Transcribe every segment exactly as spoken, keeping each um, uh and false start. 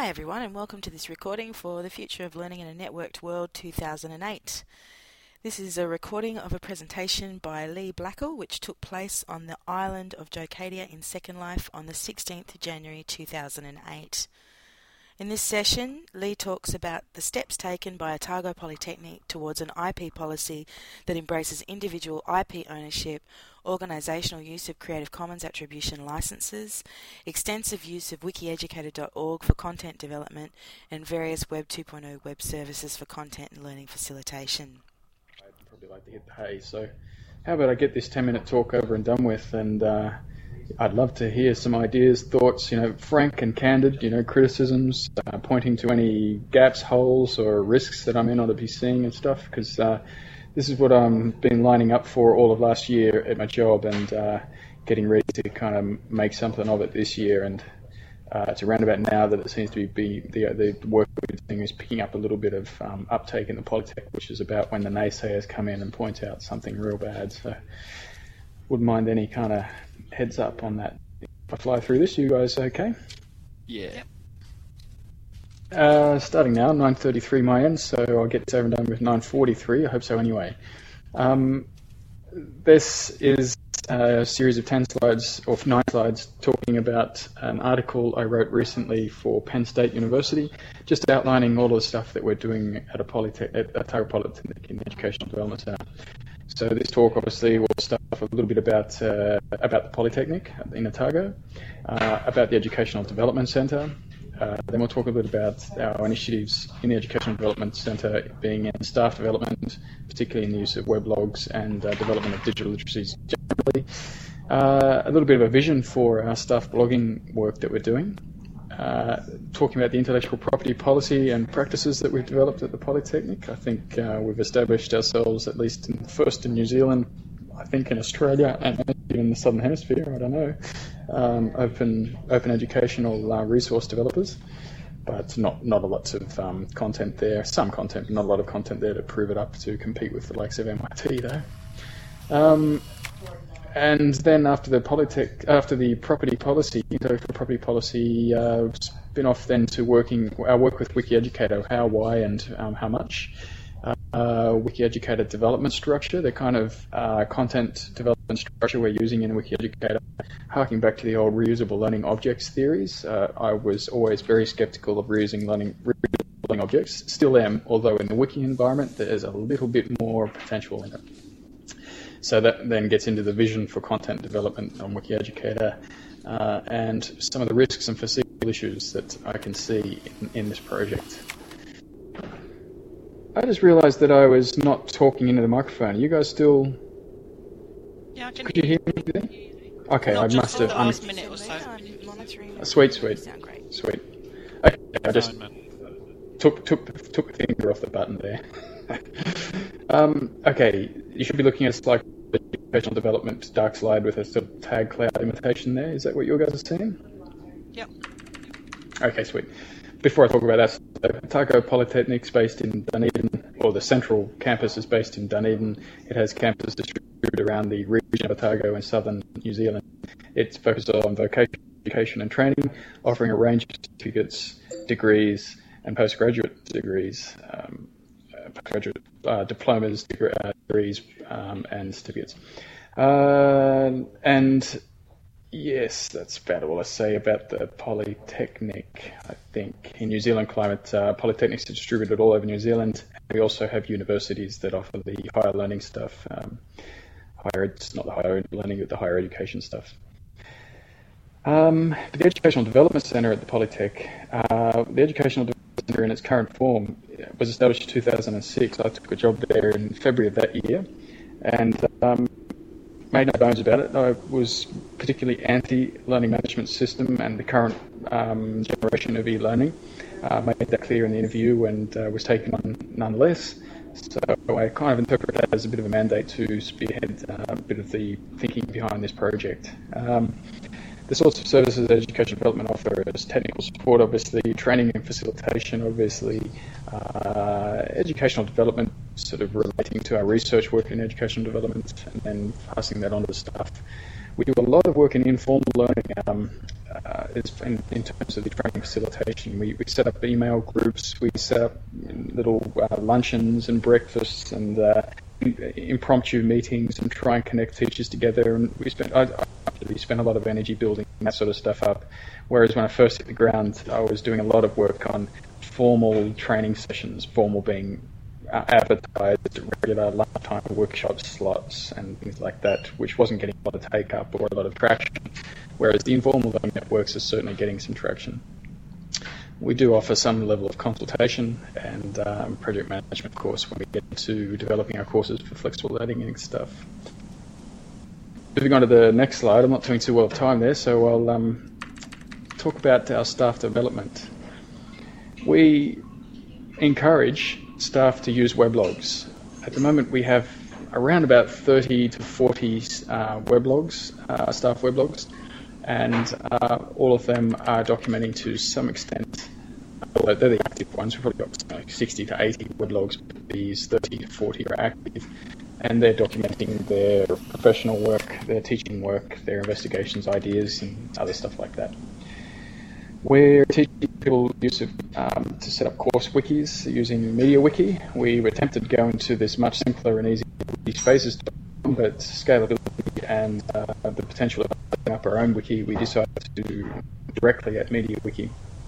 everyone, and welcome to this recording for the Future of Learning in a Networked World two thousand eight. This is a recording of a presentation by Lee Blackall, which took place on the island of Jocadia in Second Life on the sixteenth of January two thousand eight. In this session, Lee talks about the steps taken by Otago Polytechnic towards an I P policy that embraces individual I P ownership, organisational use of Creative Commons attribution licences, extensive use of wikieducator dot org for content development, and various Web two point oh web services for content and learning facilitation. I'd probably like to hit the hay, so how about I get this ten minute talk over and done with, and uh, I'd love to hear some ideas, thoughts, you know, frank and candid, you know, criticisms, uh, pointing to any gaps, holes, or risks that I may not be seeing and stuff, because uh, this is what I've been lining up for all of last year at my job, and uh, getting ready to kind of make something of it this year. And uh, it's around about now that it seems to be the the work we're doing is picking up a little bit of um, uptake in the Polytech, which is about when the naysayers come in and point out something real bad. So wouldn't mind any kind of heads up on that. If I fly through this, you guys okay? Yeah. Yep. Uh, starting now, nine thirty-three my end, so I'll get this over and done with nine forty-three. I hope so anyway. Um, this is a series of ten slides, or nine slides, talking about an article I wrote recently for Penn State University, just outlining all of the stuff that we're doing at a Polytech, at Otago Polytechnic in the Educational Development Centre. So this talk obviously will start off a little bit about uh, about the Polytechnic in Otago, uh, about the Educational Development Centre. Uh, then we'll talk a bit about our initiatives in the Educational Development Centre, being in staff development, particularly in the use of weblogs and uh, development of digital literacies generally. Uh, a little bit of a vision for our staff blogging work that we're doing. Uh, talking about the intellectual property policy and practices that we've developed at the Polytechnic. I think uh, we've established ourselves, at least in, first in New Zealand, I think in Australia and even in the Southern Hemisphere, I don't know, um, open open educational uh, resource developers, but not, not a lot of um, content there, some content, but not a lot of content there to prove it up to compete with the likes of M I T though. Um, And then after the Polytech, after the property policy, intellectual property policy, uh, spin off then to working our work with wikieducator, how, why, and um, how much. Uh, uh, wikieducator development structure, the kind of uh, content development structure we're using in wikieducator, harking back to the old reusable learning objects theories. Uh, I was always very skeptical of reusing learning, reusable learning objects. Still am, although in the wiki environment there's a little bit more potential in it. So that then gets into the vision for content development on wikieducator, uh, and some of the risks and foreseeable issues that I can see in, in this project. I just realised that I was not talking into the microphone. Are you guys still... Yeah, I can Could you hear me there? Okay, Not I just must for have... the Un- last minute or so. uh, sweet, sweet, sweet. Okay, I just took, took, took the finger off the button there. um, okay, you should be looking at like educational development dark slide with a sort of tag cloud imitation there. Is that what you guys are seeing? Yep. Okay, sweet. Before I talk about that, so Otago Polytechnic is based in Dunedin, or the central campus is based in Dunedin. It has campuses distributed around the region of Otago and southern New Zealand. It's focused on vocational education and training, offering a range of certificates, degrees, and postgraduate degrees. Um, Postgraduate uh, diplomas, degree, uh, degrees, um, and certificates. Uh, and yes, that's about all I say about the Polytechnic. I think in New Zealand climate, uh, Polytechnics are distributed all over New Zealand. We also have universities that offer the higher learning stuff. Um, higher, it's not the higher learning, but the higher education stuff. Um, but the Educational Development Centre at the Polytech, uh, the Educational Development Centre in its current form was established in two thousand six. I took a job there in February of that year, and um, made no bones about it. I was particularly anti-learning management system and the current um, generation of e-learning. Uh, made that clear in the interview and uh, was taken on nonetheless. So I kind of interpret that as a bit of a mandate to spearhead uh, a bit of the thinking behind this project. Um, The sorts of services that education development offer is technical support, obviously, training and facilitation, obviously, uh, educational development, sort of relating to our research work in educational development, and then passing that on to the staff. We do a lot of work in informal learning. Um, uh, is in, in terms of the training facilitation. We, we set up email groups, we set up little uh, luncheons and breakfasts and uh, impromptu meetings and try and connect teachers together. And we spent I, I we spent a lot of energy building that sort of stuff up. Whereas when I first hit the ground, I was doing a lot of work on formal training sessions, formal being uh, advertised, regular lunchtime workshop slots and things like that, which wasn't getting a lot of take up or a lot of traction. Whereas the informal learning networks are certainly getting some traction. We do offer some level of consultation and um, project management course when we get to developing our courses for flexible learning and stuff. Moving on to the next slide, I'm not doing too well of time there, so I'll um, talk about our staff development. We encourage staff to use weblogs. At the moment we have around about thirty to forty uh, weblogs, uh, staff weblogs, and uh, all of them are documenting to some extent. Although they're the active ones, we've probably got like sixty to eighty weblogs, but these thirty to forty are active, and they're documenting their professional work, their teaching work, their investigations, ideas, and other stuff like that. We're teaching people use of, um, to set up course wikis using MediaWiki. We've attempted to go into this much simpler and easier spaces, but scalability and uh, the potential of setting up our own wiki, we decided to do directly at MediaWiki.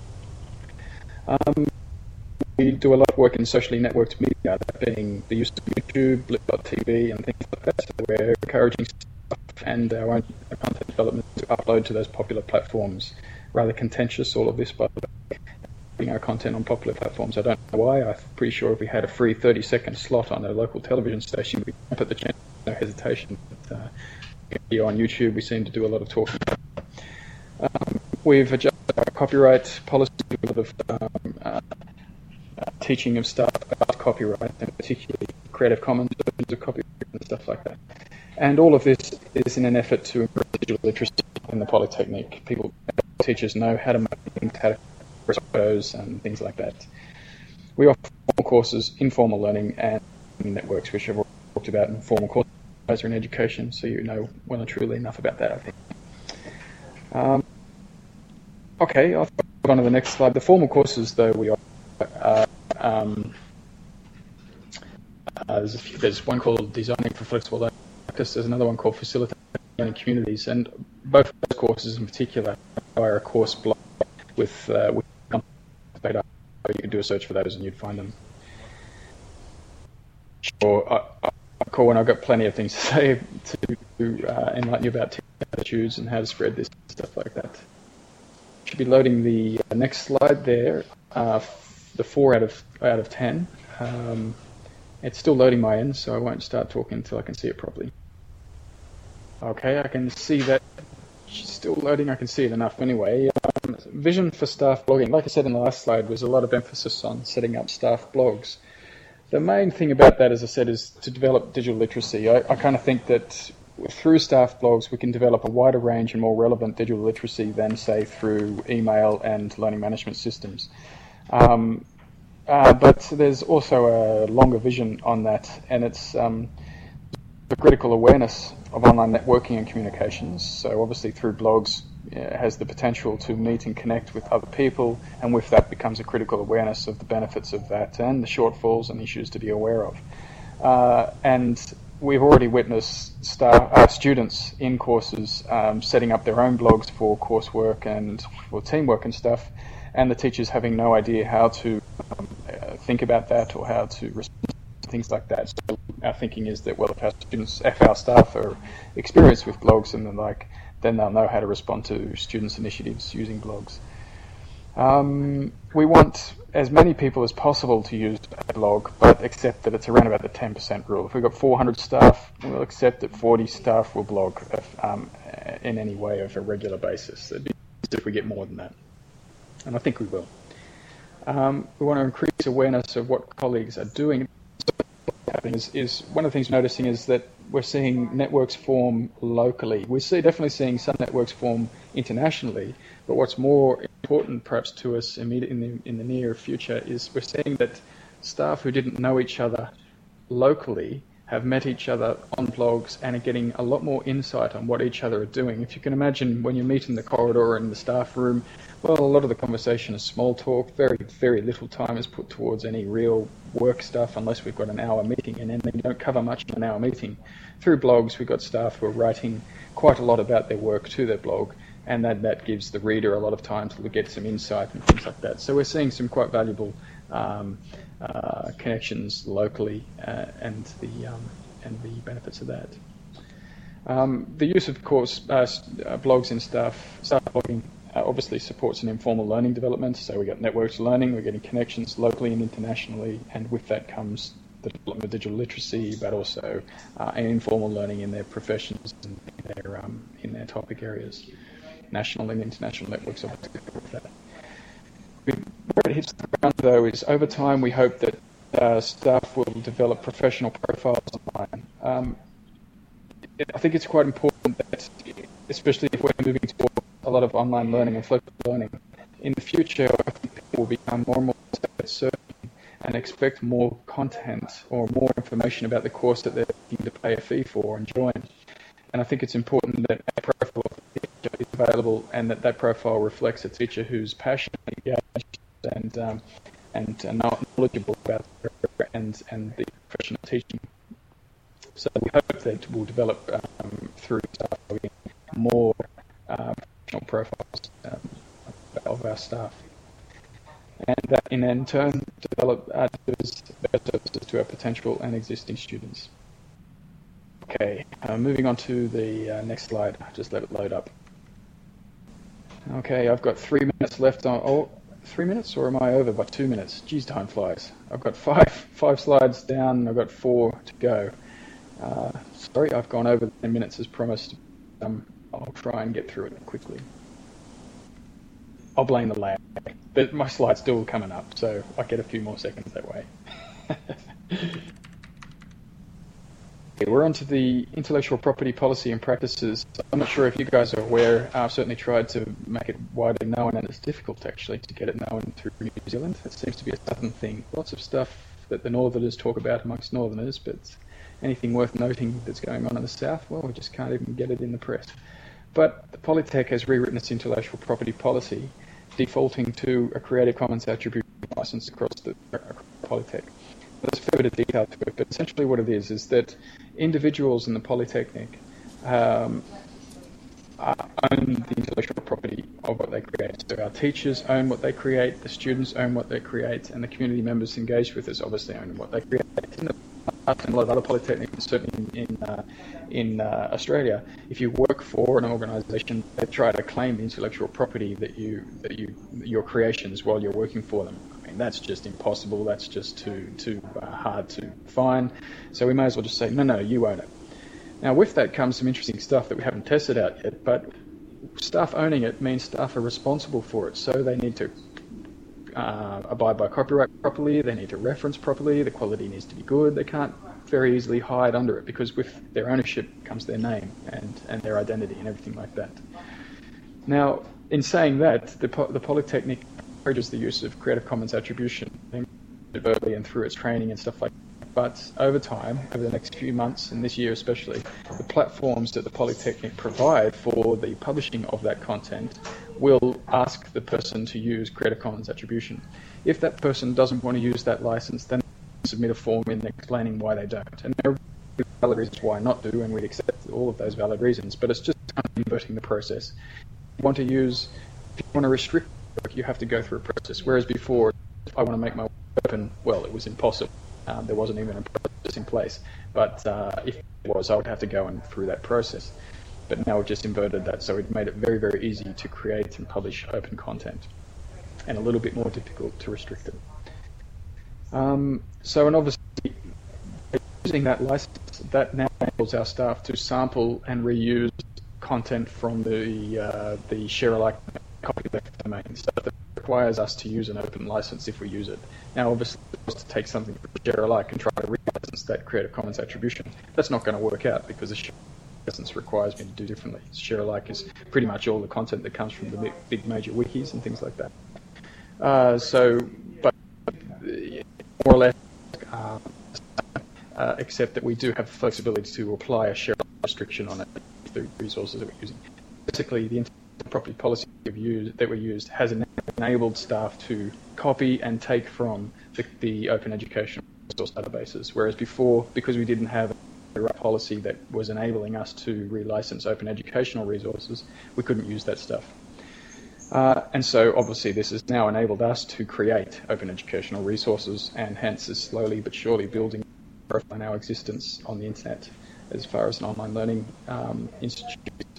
Um, we do a lot of work in socially networked media, that being the use of YouTube, Blip dot T V, and things like that. So we're encouraging staff and our own content development to upload to those popular platforms. Rather contentious, all of this, by the way, putting our content on popular platforms. I don't know why. I'm pretty sure if we had a free thirty second slot on a local television station, we'd jump at the chance, no hesitation. But, uh, here on YouTube, we seem to do a lot of talking. Um, we've adjusted our copyright policy, a lot of um, uh, uh, teaching of staff about copyright, and particularly Creative Commons versions of copyright and stuff like that. And all of this is in an effort to improve digital literacy in the Polytechnic. People, teachers know how to make things, how to express photos and things like that. We offer formal courses, informal learning, and networks, which I've already talked about in formal courses in education, so you know well and truly enough about that, I think. Um, okay, I'll go on to the next slide. The formal courses, though, we offer, uh, um, uh, there's, a few, there's one called Designing for Flexible Learning. There's another one called Facilitating Learning Communities, and both of those courses in particular are a course blog with, uh, with data. You can do a search for those and you'd find them. Sure, I, I, cool, and I've got plenty of things to say to uh, enlighten you about attitudes and how to spread this stuff like that. Should be loading the uh, next slide there. Uh, the four out of out of ten. Um, it's still loading my end, so I won't start talking until I can see it properly. Okay, I can see that it's still loading. I can see it enough anyway. Um, vision for staff blogging. Like I said in the last slide, was a lot of emphasis on setting up staff blogs. The main thing about that, as I said, is to develop digital literacy. I, I kind of think that through staff blogs, we can develop a wider range and more relevant digital literacy than, say, through email and learning management systems. Um, uh, but there's also a longer vision on that, and it's um, the critical awareness of online networking and communications. So obviously through blogs, it has the potential to meet and connect with other people, and with that becomes a critical awareness of the benefits of that and the shortfalls and issues to be aware of. Uh, and we've already witnessed star, uh, students in courses um, setting up their own blogs for coursework and for teamwork and stuff, and the teachers having no idea how to um, uh, think about that or how to respond to things like that. So our thinking is that, well, if our students, if our staff are experienced with blogs and the like, then they'll know how to respond to students' initiatives using blogs. Um, we want as many people as possible to use a blog, but accept that it's around about the ten percent rule. If we've got four hundred staff, we'll accept that forty staff will blog if, um, in any way of a regular basis. It'd be nice if we get more than that, and I think we will. Um, we want to increase awareness of what colleagues are doing. Is, is one of the things we're noticing is that we're seeing networks form locally. We're see, definitely seeing some networks form internationally, but what's more important perhaps to us immediate, in, the, in the near future is we're seeing that staff who didn't know each other locally have met each other on blogs and are getting a lot more insight on what each other are doing. If you can imagine, when you meet in the corridor or in the staff room, well, a lot of the conversation is small talk. Very, very little time is put towards any real work stuff unless we've got an hour meeting, and then we don't cover much in an hour meeting. Through blogs, we've got staff who are writing quite a lot about their work to their blog, and that, that gives the reader a lot of time to get some insight and things like that. So we're seeing some quite valuable um, uh, connections locally uh, and the um, and the benefits of that. Um, the use of course uh, blogs in staff staff blogging uh, obviously supports an informal learning development. So we got networked learning, we're getting connections locally and internationally, and with that comes the development of digital literacy, but also uh, an informal learning in their professions and in their um, in their topic areas. National and international networks obviously with that. Where it hits the ground, though, is over time we hope that uh, staff will develop professional profiles online. Um, I think it's quite important that, especially if we're moving toward a lot of online learning and flexible learning, in the future I think people will become more and more certain and expect more content or more information about the course that they're looking to pay a fee for and join. And I think it's important that a profile of the teacher is available and that that profile reflects a teacher who's passionately engaged and um, and uh, knowledgeable about her and, and the profession of teaching. So we hope that we'll develop um, through staff more uh, professional profiles um, of our staff. And that in in turn develop uh, better services to our potential and existing students. Okay, uh, moving on to the uh, next slide. Just let it load up. Okay, I've got three minutes left on. Oh, three minutes, or am I over by two minutes? Geez, time flies. I've got five five slides down, and I've got four to go. Uh, sorry, I've gone over the ten minutes as promised. Um, I'll try and get through it quickly. I'll blame the lag, but my slide's still coming up, so I get a few more seconds that way. Okay, we're on to the intellectual property policy and practices. I'm not sure if you guys are aware. I've certainly tried to make it widely known, and it's difficult actually to get it known through New Zealand. It seems to be a southern thing. Lots of stuff that the northerners talk about amongst northerners, but anything worth noting that's going on in the south, well, we just can't even get it in the press. But the Polytech has rewritten its intellectual property policy, defaulting to a Creative Commons attribution license across the across Polytech. There's a fair bit of detail to it, but essentially what it is is that individuals in the Polytechnic um, own the intellectual property of what they create. So our teachers own what they create, the students own what they create, and the community members engaged with us obviously own what they create. In the past, and a lot of other polytechnics, certainly in in, uh, in uh, Australia, if you work for an organisation, they try to claim the intellectual property that you that you your creations while you're working for them. I mean, that's just impossible. That's just too too uh, hard to find. So we may as well just say, no, no, you own it. Now, with that comes some interesting stuff that we haven't tested out yet, but staff owning it means staff are responsible for it. So they need to uh, abide by copyright properly, they need to reference properly, the quality needs to be good. They can't very easily hide under it because with their ownership comes their name and, and their identity and everything like that. Now, in saying that, the, the Polytechnic encourages the use of Creative Commons attribution early and through its training and stuff like that. But over time, over the next few months, and this year especially, the platforms that the Polytechnic provide for the publishing of that content will ask the person to use Creative Commons attribution. If that person doesn't want to use that license, then they submit a form in explaining why they don't. And there are valid reasons why not do, and we'd accept all of those valid reasons, but it's just kind of inverting the process. If you want to use, if you want to restrict work, you have to go through a process, whereas before, if I want to make my work open, well, it was impossible. Um, there wasn't even a process in place, but uh, if it was, I would have to go and through that process. But now we've just inverted that, so it made it very, very easy to create and publish open content, and a little bit more difficult to restrict it. Um, so, and obviously, using that license, that now enables our staff to sample and reuse content from the uh, the share-alike copyleft domain. So that requires us to use an open license if we use it. Now, obviously, to take something from share-alike and try to relicense that Creative Commons attribution, that's not going to work out because the share license requires me to do differently. Share-alike is pretty much all the content that comes from the big, big major wikis and things like that. Uh, so, but more or less, uh, uh, except that we do have flexibility to apply a share restriction on it, the resources that we're using. Basically, the intellectual property policy we've used, that we used has enabled staff to copy and take from the, the open educational resource databases, whereas before, because we didn't have a policy that was enabling us to relicense open educational resources, we couldn't use that stuff. Uh, and so obviously this has now enabled us to create open educational resources, and hence is slowly but surely building on our existence on the internet as far as an online learning um, institute.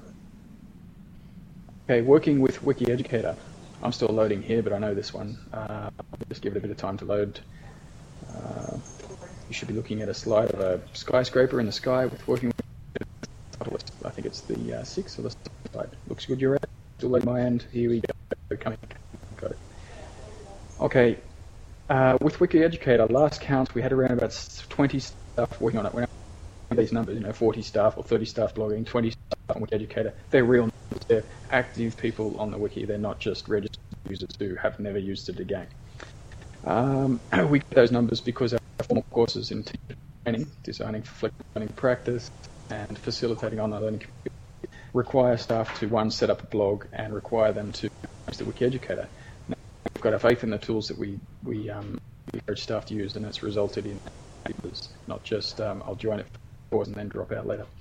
Okay, working with WikiEducator. I'm still loading here, but I know this one. Uh, I'll just give it a bit of time to load. Uh, you should be looking at a slide of a skyscraper in the sky with working with, I think it's the uh, sixth or the seventh slide. Looks good, you're right. Still loading my end. Here we go. Coming. Got it. Okay. Uh, with WikiEducator, last count, we had around about twenty staff working on it. We're now these numbers, you know, forty staff or thirty staff blogging, twenty staff on WikiEducator. They're real numbers. They're active people on the wiki. They're not just registered users who have never used it again. Um, we get those numbers because our formal courses in teaching training, designing for flexible learning practice, and facilitating online learning require staff to, one, set up a blog and require them to use the WikiEducator. Now, we've got our faith in the tools that we, we, um, we encourage staff to use, and it's resulted in papers, not just um, I'll join it for course and then drop out later.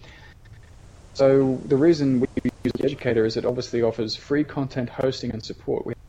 So the reason we use WikiEducator is it obviously offers free content hosting and support. We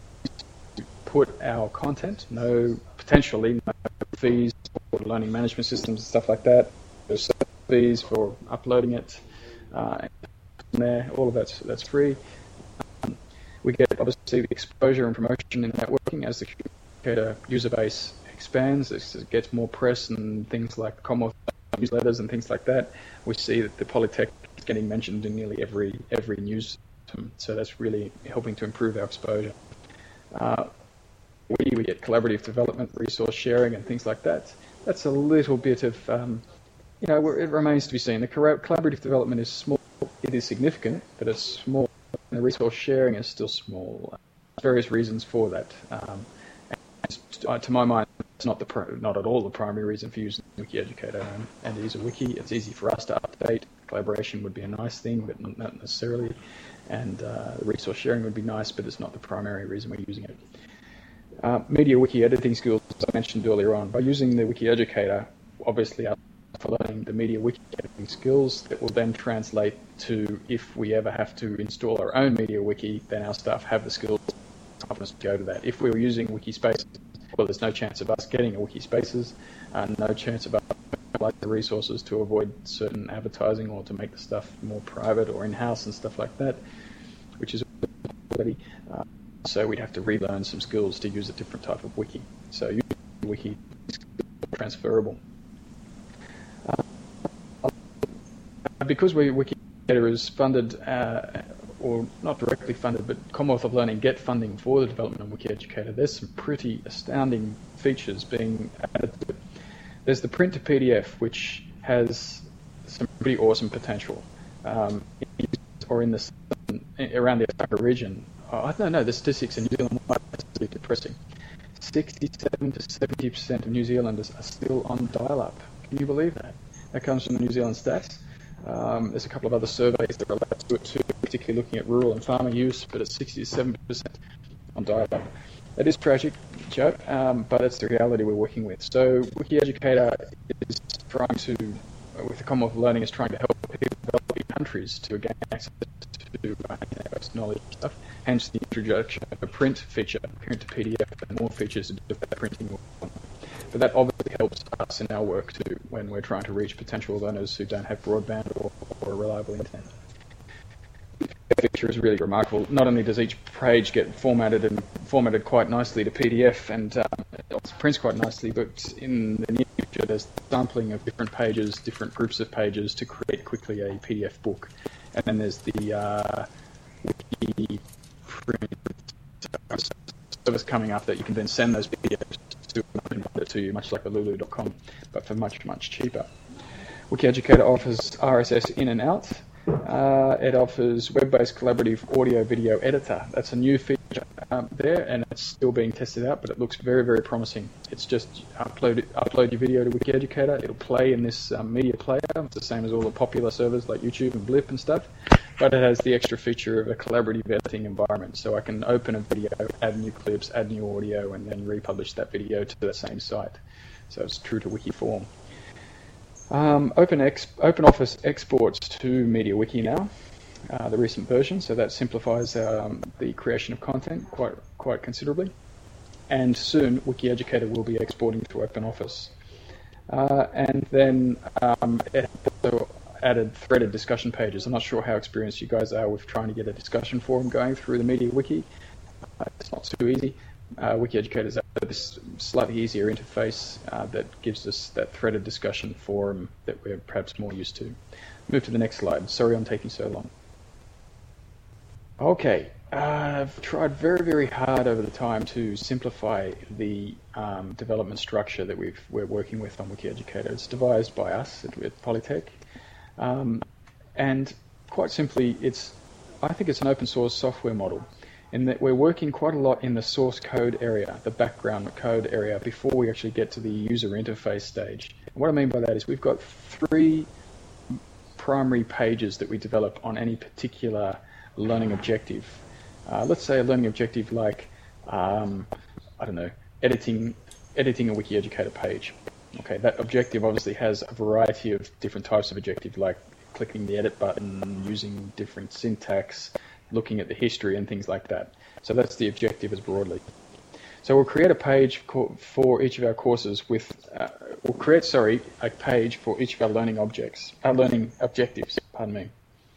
put our content, no potentially no fees for learning management systems and stuff like that. There's fees for uploading it. Uh, there, all of that's that's free. Um, we get obviously the exposure and promotion in networking as the WikiEducator user base expands. It gets more press and things like Commonwealth newsletters and things like that. We see that the Polytech is getting mentioned in nearly every every news, so that's really helping to improve our exposure. Uh, We, we get collaborative development, resource sharing, and things like that. That's a little bit of, um, you know, it remains to be seen. The collaborative development is small. It is significant, but it's small. And the resource sharing is still small. There's various reasons for that. Um, and to my mind, it's not the not at all the primary reason for using WikiEducator. Um, and it is a wiki. It's easy for us to update. Collaboration would be a nice thing, but not necessarily. And uh, resource sharing would be nice, but it's not the primary reason we're using it. Uh, media wiki editing skills, as I mentioned earlier on. By using the WikiEducator, obviously for learning the media wiki editing skills that will then translate to, if we ever have to install our own media wiki, then our staff have the skills to go to that. If we were using Wikispaces, well, there's no chance of us getting a Wikispaces, uh, no chance of us like the resources to avoid certain advertising or to make the stuff more private or in-house and stuff like that, which is already. Uh, So we'd have to relearn some skills to use a different type of wiki. So using wiki is transferable. Uh, because we, WikiEducator is funded, uh, or not directly funded, but Commonwealth of Learning get funding for the development of WikiEducator, there's some pretty astounding features being added to it. There's the print to P D F, which has some pretty awesome potential. Um, or in the around the Osaka region. Oh, I don't know, the statistics in New Zealand are absolutely depressing. sixty-seven to seventy percent of New Zealanders are still on dial-up. Can you believe that? That comes from the New Zealand stats. Um, there's a couple of other surveys that relate to it too, particularly looking at rural and farmer use, but it's sixty to seventy percent on dial-up. That is tragic, Joe, um, but it's the reality we're working with. So WikiEducator is trying to, with the Commonwealth of Learning, is trying to help people developing countries to gain access to uh, knowledge stuff. Hence the introduction of a print feature, print to P D F, and more features to do with that printing. But that obviously helps us in our work too, when we're trying to reach potential learners who don't have broadband or, or reliable internet. The feature is really remarkable. Not only does each page get formatted and formatted quite nicely to P D F, and um, it also prints quite nicely, but in the near future there's sampling of different pages, different groups of pages to create quickly a P D F book. And then there's the uh, wiki print service coming up that you can then send those P D Fs to and it to you, much like the lulu dot com, but for much, much cheaper. WikiEducator offers R S S in and out. Uh, it offers web-based collaborative audio-video editor. That's a new feature um, there, and it's still being tested out, but it looks very, very promising. It's just upload upload your video to WikiEducator. It'll play in this um, media player. It's the same as all the popular servers like YouTube and Blip and stuff, but it has the extra feature of a collaborative editing environment. So I can open a video, add new clips, add new audio, and then republish that video to the same site. So it's true to wiki form. Um, OpenX, OpenOffice exports to MediaWiki now, uh, the recent version, so that simplifies um, the creation of content quite quite considerably. And soon, WikiEducator will be exporting to OpenOffice. Uh, and then um, it also added threaded discussion pages. I'm not sure how experienced you guys are with trying to get a discussion forum going through the MediaWiki. Uh, it's not too easy. Uh, WikiEducator's added this slightly easier interface uh, that gives us that threaded discussion forum that we're perhaps more used to. Move to the next slide. Sorry I'm taking so long. Okay, uh, I've tried very, very hard over the time to simplify the um, development structure that we've, we're working with on WikiEducator. It's devised by us at, at Polytech. Um, and quite simply, it's I think it's an open source software model, in that we're working quite a lot in the source code area, the background code area, before we actually get to the user interface stage. And what I mean by that is we've got three primary pages that we develop on any particular learning objective. Uh, let's say a learning objective like, um, I don't know, editing, editing a WikiEducator page. Okay, that objective obviously has a variety of different types of objective, like clicking the edit button, using different syntax, looking at the history and things like that. So that's the objective as broadly. So we'll create a page for each of our courses with, uh, we'll create, sorry, a page for each of our learning objects, our learning objectives, pardon me.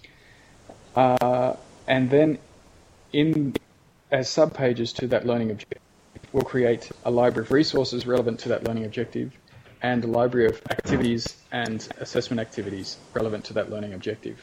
Uh, and then in, as subpages to that learning objective, we'll create a library of resources relevant to that learning objective and a library of activities and assessment activities relevant to that learning objective.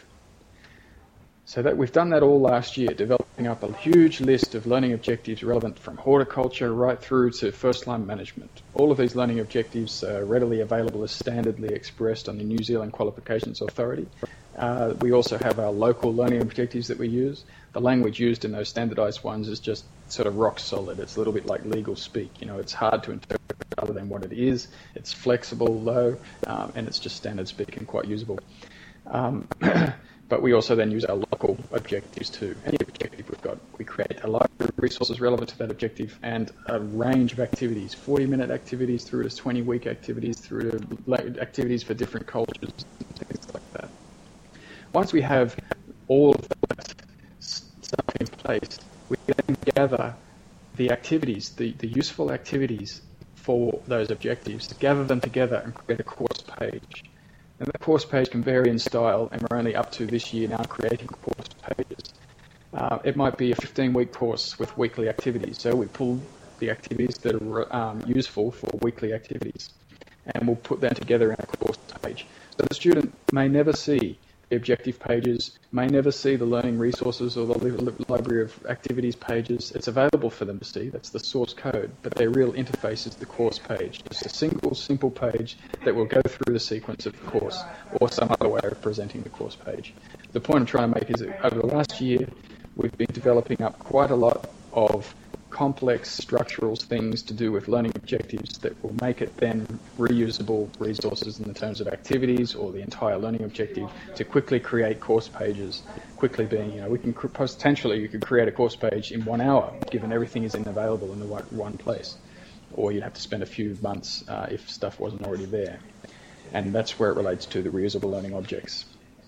So that we've done that all last year, developing up a huge list of learning objectives relevant from horticulture right through to first-line management. All of these learning objectives are readily available as standardly expressed on the New Zealand Qualifications Authority. Uh, we also have our local learning objectives that we use. The language used in those standardized ones is just sort of rock solid. It's a little bit like legal speak. You know, it's hard to interpret other than what it is. It's flexible, though, um, and it's just standard speak and quite usable. Um, But we also then use our local objectives too. Any objective we've got, we create a library of resources relevant to that objective and a range of activities, forty minute activities through to twenty week activities through to activities for different cultures and things like that. Once we have all of that stuff in place, we then gather the activities, the, the useful activities for those objectives, gather them together and create a course page. And that course page can vary in style, and we're only up to this year now creating course pages. Uh, it might be a fifteen week course with weekly activities, so we pull the activities that are um, useful for weekly activities, and we'll put them together in a course page. So the student may never see the objective pages, may never see the learning resources or the li library of activities pages. It's available for them to see, that's the source code, but their real interface is the course page. It's a single, simple page that will go through the sequence of the course, or some other way of presenting the course page. The point I'm trying to make is that over the last year, we've been developing up quite a lot of complex structural things to do with learning objectives that will make it then reusable resources in the terms of activities or the entire learning objective to quickly create course pages. Quickly being, you know, we can potentially you could create a course page in one hour, given everything is in available in the one, one place, or you'd have to spend a few months uh, if stuff wasn't already there. And that's where it relates to the reusable learning objects.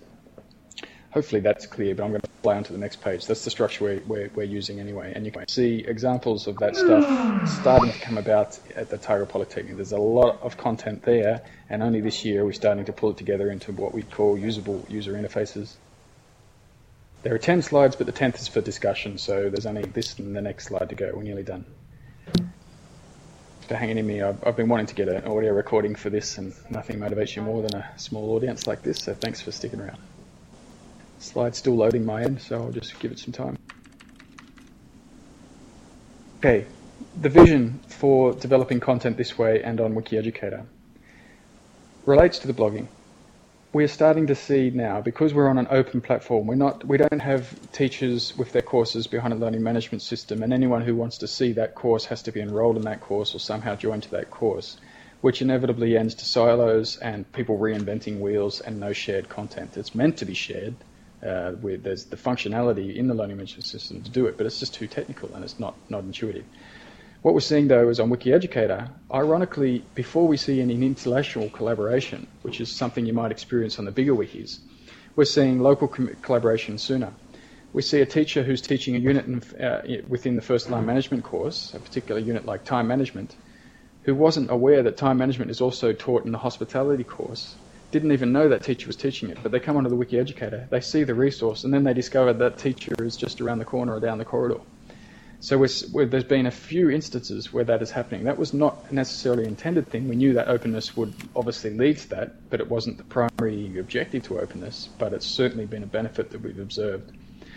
Hopefully that's clear, but I'm going to fly on to the next page. That's the structure we're, we're, we're using anyway. And you can see examples of that stuff starting to come about at the Otago Polytechnic. There's a lot of content there, and only this year we're starting to pull it together into what we call usable user interfaces. There are ten slides, but the tenth is for discussion, so there's only this and the next slide to go. We're nearly done. For hanging in me, I've, I've been wanting to get an audio recording for this, and nothing motivates you more than a small audience like this, so thanks for sticking around. Slide's still loading my end, so I'll just give it some time. Okay, the vision for developing content this way and on WikiEducator relates to the blogging. we're starting to see now, because we're on an open platform, we're not, we don't have teachers with their courses behind a learning management system, and anyone who wants to see that course has to be enrolled in that course or somehow join to that course, which inevitably ends to silos and people reinventing wheels and no shared content. It's meant to be shared. Uh, where there's the functionality in the learning management system to do it, but it's just too technical and it's not, not intuitive. What we're seeing, though, is on WikiEducator, ironically, before we see any international collaboration, which is something you might experience on the bigger wikis, we're seeing local com- collaboration sooner. We see a teacher who's teaching a unit in, uh, within the first line management course, a particular unit like time management, who wasn't aware that time management is also taught in the hospitality course, didn't even know that teacher was teaching it, but they come onto the WikiEducator, they see the resource, and then they discover that teacher is just around the corner or down the corridor. So we're, we're, there's been a few instances where that is happening. That was not necessarily an intended thing. We knew that openness would obviously lead to that, but it wasn't the primary objective to openness, but it's certainly been a benefit that we've observed.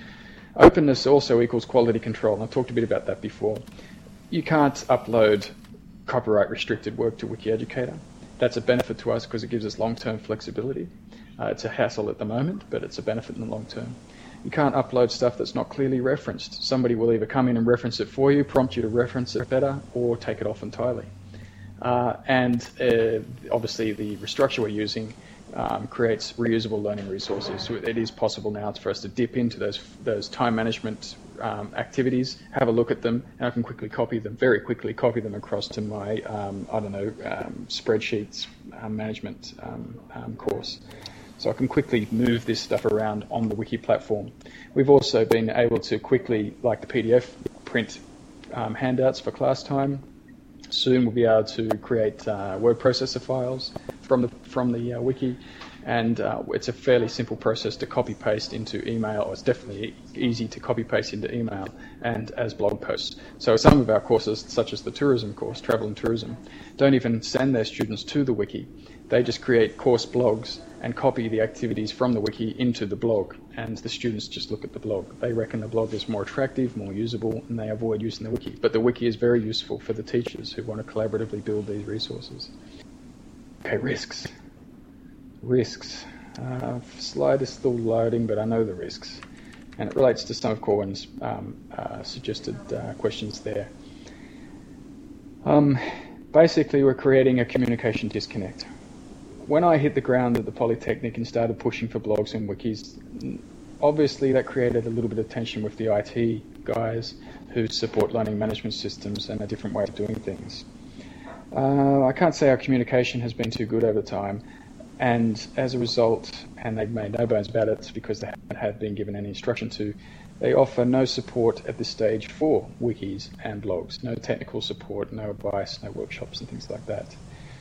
Openness also equals quality control, and I've talked a bit about that before. You can't upload copyright restricted work to WikiEducator. That's a benefit to us because it gives us long-term flexibility. Uh, it's a hassle at the moment, but it's a benefit in the long term. You can't upload stuff that's not clearly referenced. Somebody will either come in and reference it for you, prompt you to reference it better, or take it off entirely. Uh, and uh, obviously the structure we're using um, creates reusable learning resources. So it is possible now for us to dip into those those time management um, activities, have a look at them, and I can quickly copy them, very quickly copy them across to my, um, I don't know, um, spreadsheets um, management um, um, course. So I can quickly move this stuff around on the wiki platform. We've also been able to quickly, like the P D F, print um, handouts for class time. Soon we'll be able to create uh, word processor files from the from the uh, wiki, and uh, it's a fairly simple process to copy paste into email. Or it's definitely easy to copy paste into email and as blog posts. So some of our courses, such as the tourism course, travel and tourism, don't even send their students to the wiki. They just create course blogs and copy the activities from the wiki into the blog, and the students just look at the blog. They reckon the blog is more attractive, more usable, and they avoid using the wiki. But the wiki is very useful for the teachers who want to collaboratively build these resources. Okay, risks. Risks. Uh, slide is still loading, but I know the risks. And it relates to some of Corwin's um, uh, suggested uh, questions there. Um, basically, we're creating a communication disconnect. When I hit the ground at the Polytechnic and started pushing for blogs and wikis, obviously that created a little bit of tension with the I T guys who support learning management systems and a different way of doing things. Uh, I can't say our communication has been too good over time, and as a result, and they've made no bones about it because they haven't had been given any instruction to, they offer no support at this stage for wikis and blogs. No technical support, no advice, no workshops and things like that.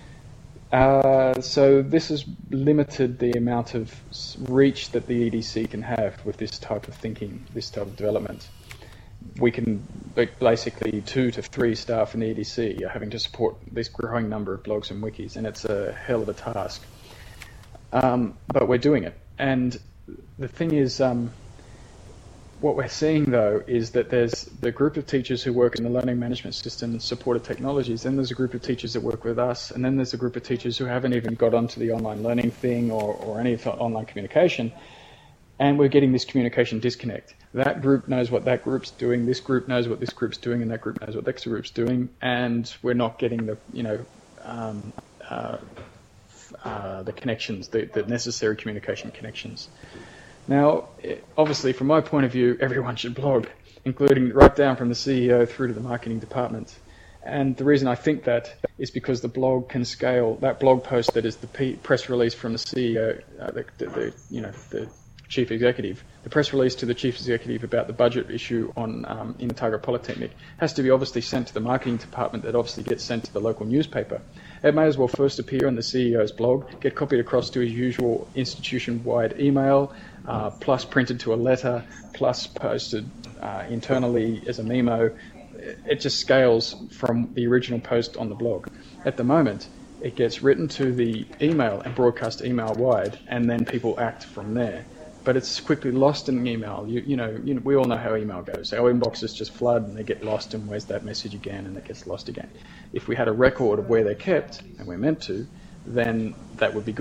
Uh, so this has limited the amount of reach that the E D C can have with this type of thinking, this type of development. We can, basically two to three staff in the E D C are having to support this growing number of blogs and wikis, and it's a hell of a task. Um, but we're doing it. And the thing is, um, what we're seeing, though, is that there's the group of teachers who work in the learning management system and supported technologies, then there's a group of teachers that work with us, and then there's a group of teachers who haven't even got onto the online learning thing or, or any online communication, and we're getting this communication disconnect. That group knows what that group's doing, this group knows what this group's doing, and that group knows what that group's doing, and we're not getting the, you know, um, uh, uh, the connections, the, the necessary communication connections. Now, obviously, from my point of view, everyone should blog, including right down from the C E O through to the marketing department. And the reason I think that is because the blog can scale. That blog post that is the P- press release from the C E O, uh, the, the, the you know the chief executive, the press release to the chief executive about the budget issue on um, in Target Polytechnic has to be obviously sent to the marketing department. That obviously gets sent to the local newspaper. It may as well first appear on the C E O's blog, get copied across to his usual institution-wide email, uh, plus printed to a letter, plus posted uh, internally as a memo. It just scales from the original post on the blog. At the moment, it gets written to the email and broadcast email-wide, and then people act from there. But it's quickly lost in email. You, you, know, you know, we all know how email goes. Our inboxes just flood, and they get lost, and where's that message again, and it gets lost again. If we had a record of where they're kept, and we're meant to, then that would be good.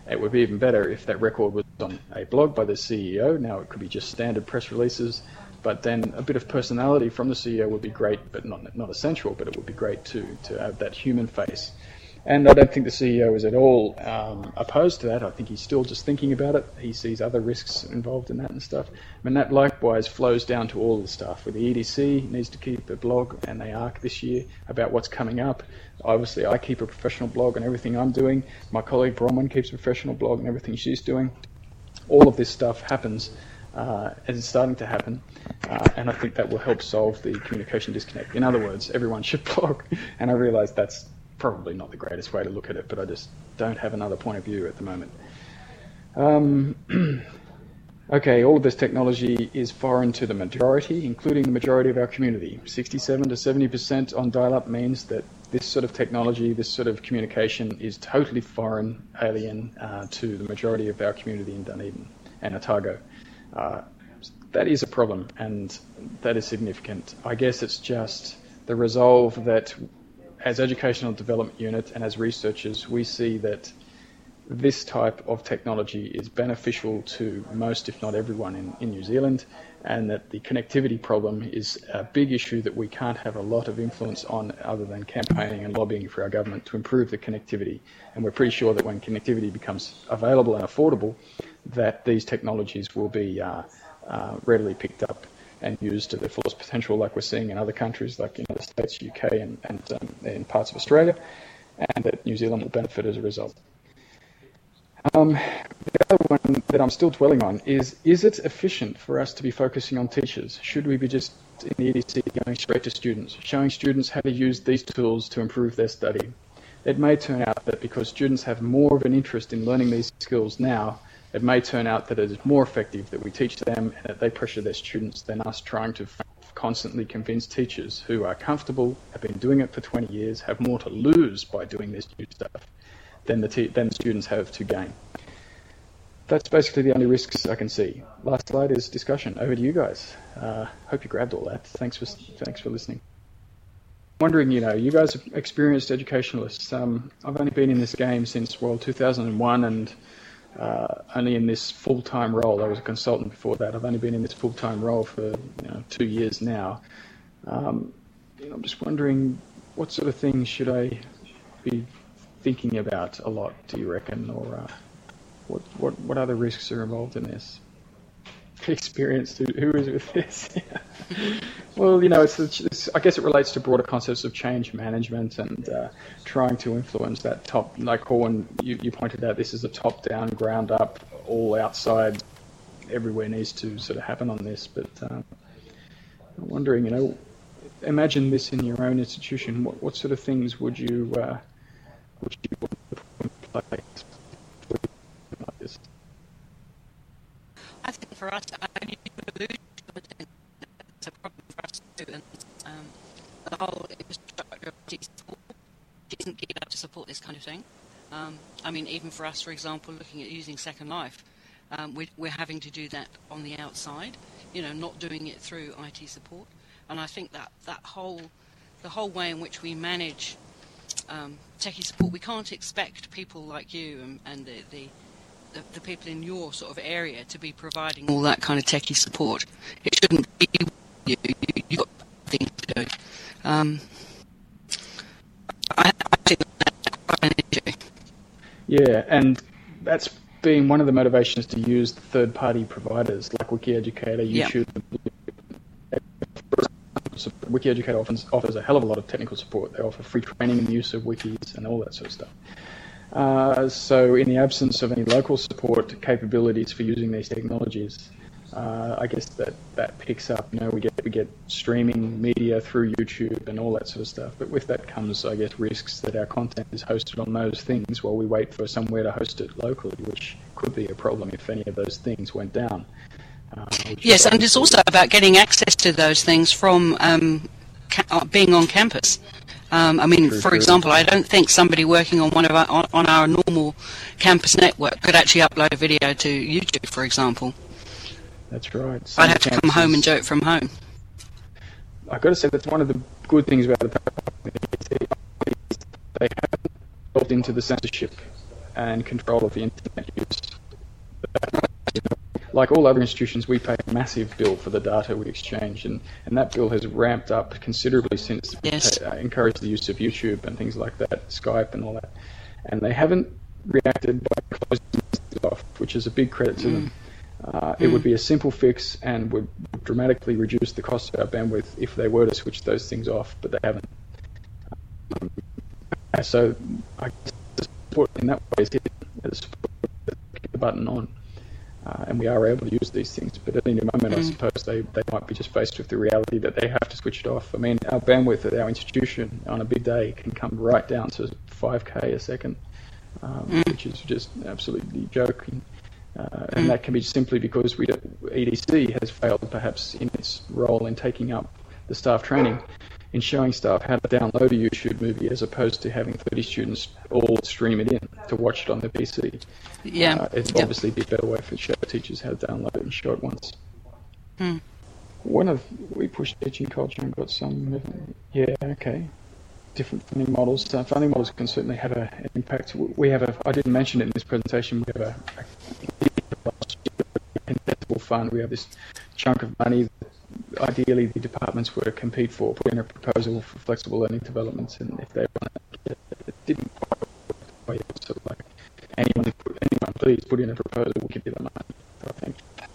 It would be even better if that record was on a blog by the C E O. Now it could be just standard press releases, but then a bit of personality from the C E O would be great, but not not essential, but it would be great to, to have that human face. And I don't think the C E O is at all um, opposed to that. I think he's still just thinking about it. He sees other risks involved in that and stuff. And that likewise flows down to all the stuff. With the E D C, needs to keep a blog and the A R C this year about what's coming up. Obviously, I keep a professional blog and everything I'm doing. My colleague Bronwyn keeps a professional blog and everything she's doing. All of this stuff happens, uh, and it's starting to happen. Uh, and I think that will help solve the communication disconnect. In other words, everyone should blog. And I realize that's probably not the greatest way to look at it, but I just don't have another point of view at the moment. Um, okay, all of this technology is foreign to the majority, including the majority of our community. sixty-seven to seventy percent on dial-up means that this sort of technology, this sort of communication is totally foreign, alien uh, to the majority of our community in Dunedin and Otago. Uh, that is a problem, and that is significant. I guess it's just the resolve that as Educational Development Unit and as researchers, we see that this type of technology is beneficial to most, if not everyone, in, in New Zealand, and that the connectivity problem is a big issue that we can't have a lot of influence on other than campaigning and lobbying for our government to improve the connectivity. And we're pretty sure that when connectivity becomes available and affordable, that these technologies will be uh, uh, readily picked up and used to their fullest potential, like we're seeing in other countries, like in the States, U K, and, and um, in parts of Australia, and that New Zealand will benefit as a result. Um, the other one that I'm still dwelling on is, is it efficient for us to be focusing on teachers? Should we be just, in the E D C, going straight to students, showing students how to use these tools to improve their study? It may turn out that because students have more of an interest in learning these skills now, it may turn out that it is more effective that we teach them and that they pressure their students than us trying to constantly convince teachers who are comfortable, have been doing it for twenty years, have more to lose by doing this new stuff than the, te- than the students have to gain. That's basically the only risks I can see. Last slide is discussion. Over to you guys. Uh, hope you grabbed all that. Thanks for thanks for listening. Wondering, you know, you guys are experienced educationalists. Um, I've only been in this game since, well, two thousand one, and Uh, only in this full-time role. I was a consultant before that. I've only been in this full-time role for you know, two years now. Um, you know, I'm just wondering, what sort of things should I be thinking about a lot, do you reckon? Or uh, what, what what other risks are involved in this? Experience, who, who is with this? Well, you know, it's, it's, I guess it relates to broader concepts of change management and uh, trying to influence that top, like Corwin, you, you pointed out, this is a top-down, ground-up, all outside, everywhere needs to sort of happen on this, but um, I'm wondering, you know, imagine this in your own institution, what, what sort of things would you, uh, would you put in place like this? I think for us, I need to allude to it, and it's a problem for us too. And um, the whole infrastructure of I T support isn't geared up to support this kind of thing. Um, I mean, even for us, for example, looking at using Second Life, um, we, we're having to do that on the outside. You know, not doing it through I T support. And I think that that whole, the whole way in which we manage um, techie support, we can't expect people like you and, and the, the The, the people in your sort of area to be providing all that kind of techie support. It shouldn't be you. you you've got things to do. Um, I, I think that's quite an issue. Yeah, and that's been one of the motivations to use the third-party providers like WikiEducator, YouTube. Yep. WikiEducator offers, offers a hell of a lot of technical support. They offer free training in the use of wikis and all that sort of stuff. Uh, so in the absence of any local support capabilities for using these technologies, uh, I guess that, that picks up. You know, we get we get streaming media through YouTube and all that sort of stuff. But with that comes, I guess, risks that our content is hosted on those things while we wait for somewhere to host it locally, which could be a problem if any of those things went down. Uh, yes, and it's also about getting access to those things from um, ca- being on campus. Um, I mean, true, for true. example, I don't think somebody working on one of our, on, on our normal campus network could actually upload a video to YouTube, for example. That's right. Some I'd have to come home and do it from home. I've got to say that's one of the good things about the they haven't delved into the censorship and control of the internet use. Like all other institutions, we pay a massive bill for the data we exchange, and, and that bill has ramped up considerably since Yes. we uh, encouraged the use of YouTube and things like that, Skype and all that. And they haven't reacted by closing it off, which is a big credit to mm. them. Uh, mm. It would be a simple fix and would dramatically reduce the cost of our bandwidth if they were to switch those things off, but they haven't. Um, so I guess the support in that way is hidden. The support to keep the button on. Uh, and we are able to use these things, but at any moment, mm. I suppose they, they might be just faced with the reality that they have to switch it off. I mean, our bandwidth at our institution on a big day can come right down to five K a second, um, mm. which is just absolutely joking. Uh, and mm. that can be simply because we E D C has failed, perhaps, in its role in taking up the staff training, in showing staff how to download a YouTube movie as opposed to having thirty students all stream it in to watch it on their P C. Yeah. Uh, it'd yeah. obviously be a better way for show teachers how to download it and show it once. Hmm. One of we pushed teaching culture and got some. Yeah, okay. Different funding models. Uh, funding models can certainly have a, an impact. We have a. I didn't mention it in this presentation. We have a, a contestable fund. We have this chunk of money that ideally the departments were to compete for, put in a proposal for flexible learning developments, and if they want it, it didn't quite work. So like anyone, anyone, please put in a proposal. We'll give you the money. I think.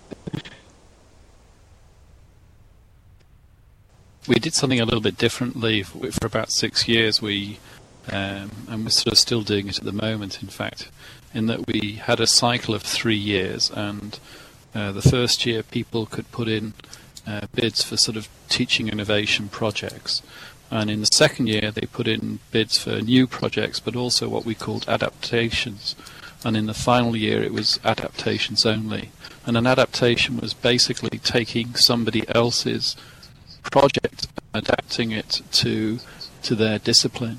We did something a little bit differently for, for about six years. We um, and we're sort of still doing it at the moment. In fact, in that we had a cycle of three years, and uh, the first year people could put in uh, bids for sort of teaching innovation projects, and in the second year they put in bids for new projects, but also what we called adaptations. And in the final year it was adaptations only. And an adaptation was basically taking somebody else's project, adapting it to to their discipline,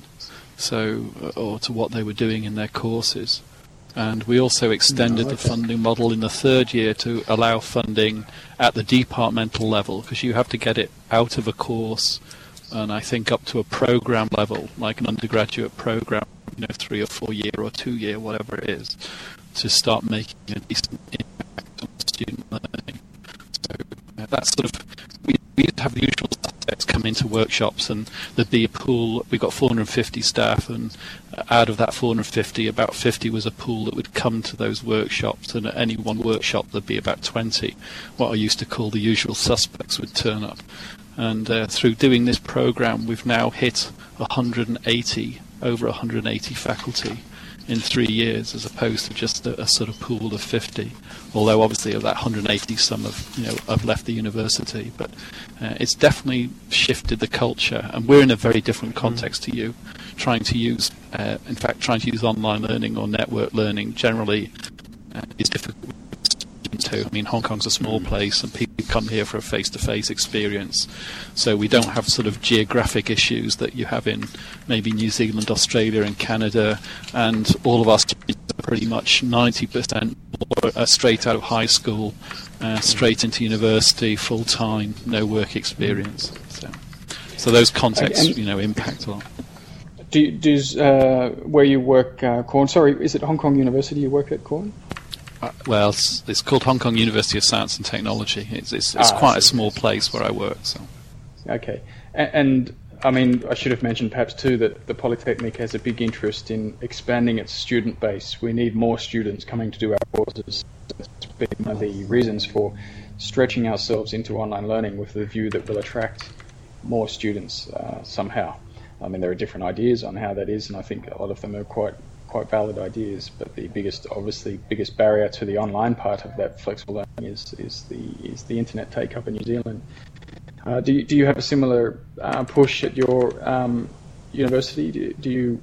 so or to what they were doing in their courses. And we also extended no, okay. the funding model in the third year to allow funding at the departmental level, because you have to get it out of a course, and I think up to a program level, like an undergraduate program, you know, three or four year or two year, whatever it is, to start making a decent impact on student learning. So uh, that's sort of, we, we used to have the usual suspects come into workshops, and there'd be a pool. We've got four hundred fifty staff, and out of that four hundred fifty, about fifty was a pool that would come to those workshops, and at any one workshop there'd be about twenty, what I used to call the usual suspects, would turn up. And uh, through doing this program, we've now hit one hundred eighty, over one hundred eighty faculty in three years, as opposed to just a, a sort of pool of fifty. Although obviously of that one hundred eighty, some have, you know, have left the university, but uh, it's definitely shifted the culture. And we're in a very different context to you, trying to use, uh, in fact, trying to use online learning or network learning generally uh, is difficult. Too. I mean, Hong Kong's a small place, and people come here for a face-to-face experience, so we don't have sort of geographic issues that you have in maybe New Zealand, Australia and Canada, and all of our students are pretty much ninety percent straight out of high school, uh, straight into university, full-time, no work experience. So, so those contexts, you know, impact a lot. Do, does uh, where you work, uh, Corn? Sorry, is it Hong Kong University you work at, Corn? Uh, well, it's, it's called Hong Kong University of Science and Technology. It's it's, it's ah, quite a small place where I work. So, okay, and, and I mean, I should have mentioned perhaps too that the Polytechnic has a big interest in expanding its student base. We need more students coming to do our courses. That's been one of the reasons for stretching ourselves into online learning, with the view that we'll attract more students uh, somehow. I mean, there are different ideas on how that is, and I think a lot of them are quite. quite valid ideas, but the biggest, obviously, biggest barrier to the online part of that flexible learning is is the is the internet take-up in New Zealand. Uh, do you, do you have a similar uh, push at your um, university? Do, do you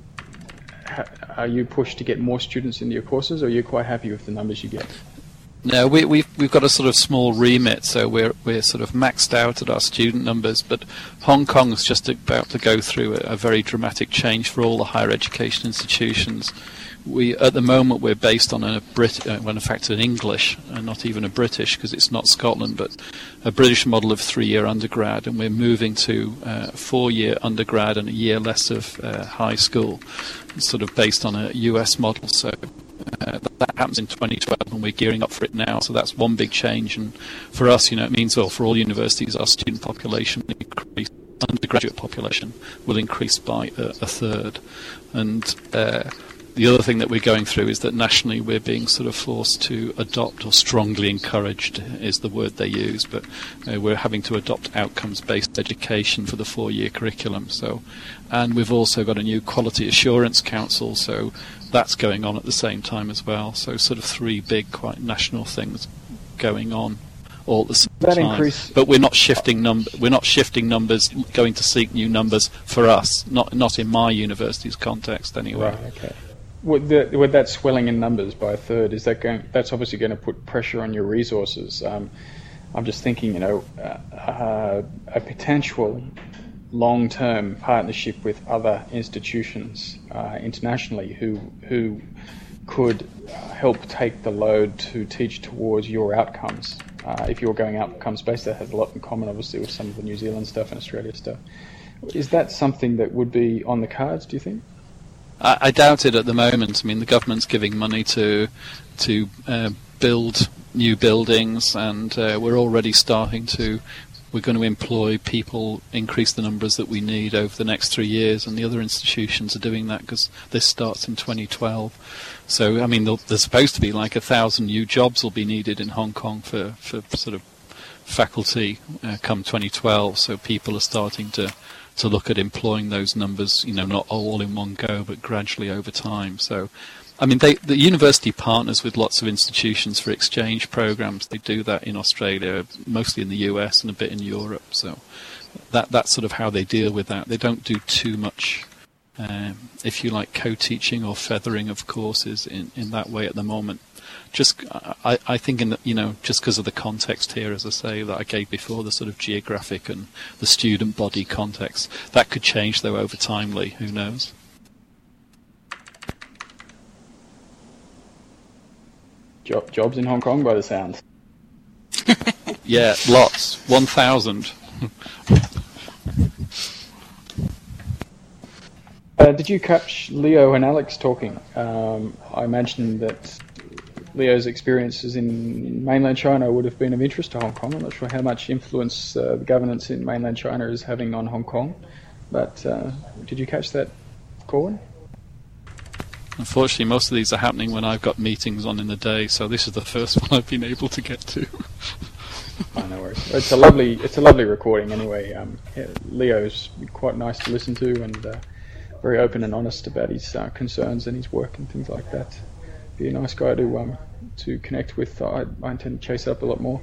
ha, are you pushed to get more students into your courses, or are you quite happy with the numbers you get? No, we, we've we've got a sort of small remit, so we're we're sort of maxed out at our student numbers. But Hong Kong is just about to go through a, a very dramatic change for all the higher education institutions. We at the moment we're based on a Brit, uh, well, in fact, an English, and uh, not even a British, because it's not Scotland, but a British model of three-year undergrad, and we're moving to uh, four-year undergrad and a year less of uh, high school, sort of based on a U S model. So. Uh, that happens in twenty twelve, and we're gearing up for it now. So that's one big change. And for us, you know, it means, well, for all universities, our student population increase, undergraduate population will increase by a, a third. And uh, the other thing that we're going through is that nationally we're being sort of forced to adopt, or strongly encouraged is the word they use, but uh, we're having to adopt outcomes-based education for the four-year curriculum. So, and we've also got a new Quality Assurance Council, so that's going on at the same time as well. So sort of three big, quite national things going on all at the same that time. Increase... But we're not shifting num- We're not shifting numbers, going to seek new numbers for us. Not not in my university's context, anyway. Right. Okay. With, the, with that swelling in numbers by a third, is that going? That's obviously going to put pressure on your resources. Um, I'm just thinking, you know, uh, uh, a potential long-term partnership with other institutions uh, internationally who who could help take the load to teach towards your outcomes. Uh, if you're going outcomes-based, that has a lot in common, obviously, with some of the New Zealand stuff and Australia stuff. Is that something that would be on the cards, do you think? I, I doubt it at the moment. I mean, the government's giving money to to uh, build new buildings, and uh, we're already starting to. We're going to employ people, increase the numbers that we need over the next three years, and the other institutions are doing that because this starts in twenty twelve. So, I mean, there's supposed to be like a thousand new jobs will be needed in Hong Kong for, for sort of faculty uh, come twenty twelve. So people are starting to, to look at employing those numbers, you know, not all in one go, but gradually over time. So, I mean, they, the university partners with lots of institutions for exchange programs. They do that in Australia, mostly in the U S and a bit in Europe. So that that's sort of how they deal with that. They don't do too much, um, if you like, co-teaching or feathering of courses in, in that way at the moment. Just, I, I think, in the, you know, just because of the context here, as I say, that I gave before, the sort of geographic and the student body context, that could change though over time, Lee. Who knows? Job, jobs in Hong Kong, by the sounds. Yeah, lots. One thousand. uh, did you catch Leo and Alex talking? Um, I imagine that Leo's experiences in mainland China would have been of interest to Hong Kong. I'm not sure how much influence uh, the governance in mainland China is having on Hong Kong, but uh, did you catch that, Corwin? Unfortunately, most of these are happening when I've got meetings on in the day, so this is the first one I've been able to get to. Oh, no worries. It's a lovely, it's a lovely recording anyway. Um, yeah, Leo's quite nice to listen to, and uh, very open and honest about his uh, concerns and his work and things like that. Be a nice guy to um, to connect with. I, I intend to chase it up a lot more.